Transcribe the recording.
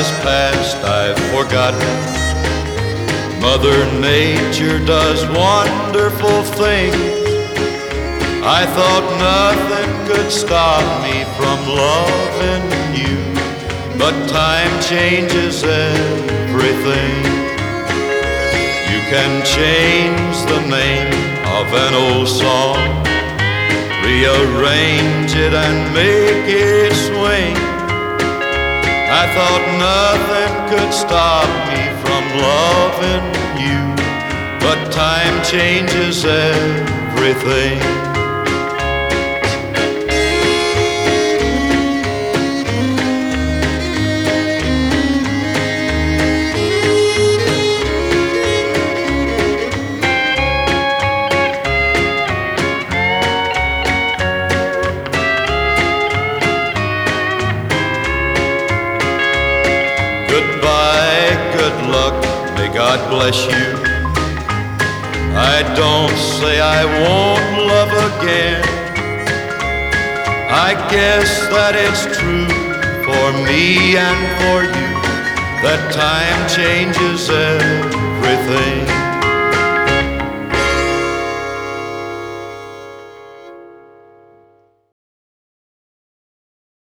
has passed, I've forgotten. Mother Nature does wonderful things. I thought nothing could stop me from loving you, but time changes everything. You can change the name of an old song, rearrange it and make it swing. I thought nothing could stop me from loving you, but time changes everything. Goodbye, good luck, may God bless you. I don't say I won't love again. I guess that it's true for me and for you, that time changes everything.